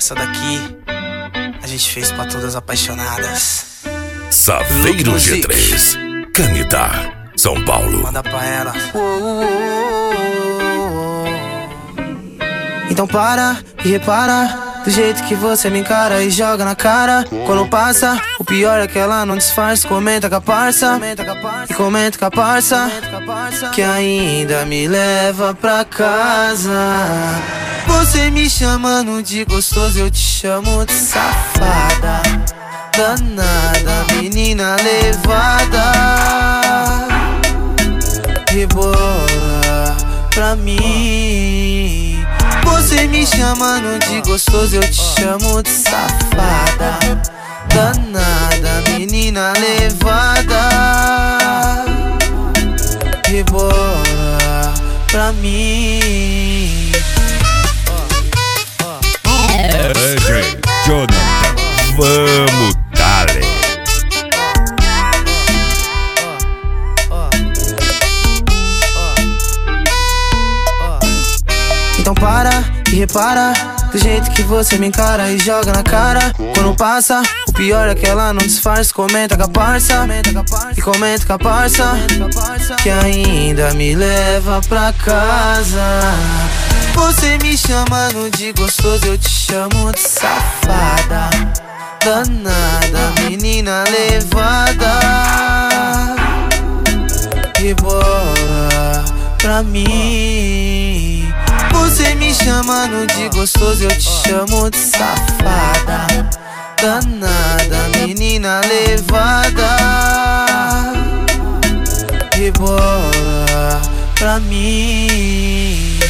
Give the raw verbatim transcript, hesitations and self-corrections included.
Essa daqui a gente fez pra todas apaixonadas. Saveiro G três, Canidá, São Paulo. Manda pra ela. Então para e repara do jeito que você me encara e joga na cara. Quando passa, o pior é que ela não disfarça. Comenta com a parça e comenta com a parça, que ainda me leva pra casa. Você me chamando de gostoso, eu te chamo de safada. Danada, menina levada. Rebola pra mim. Você me chamando de gostoso, eu te chamo de safada. Danada, menina levada. Rebola pra mim. D J Jonathan, vamos dale. Então para e repara do jeito que você me encara e joga na cara. Quando passa, o pior é que ela não disfarça. Comenta com a parça e comenta com a parça, que ainda me leva pra casa. Você me chamando de gostoso, eu te chamo de safada. Danada, menina levada. Rebola pra mim. Você me chamando de gostoso, eu te chamo de safada. Danada, menina levada. Rebola pra mim.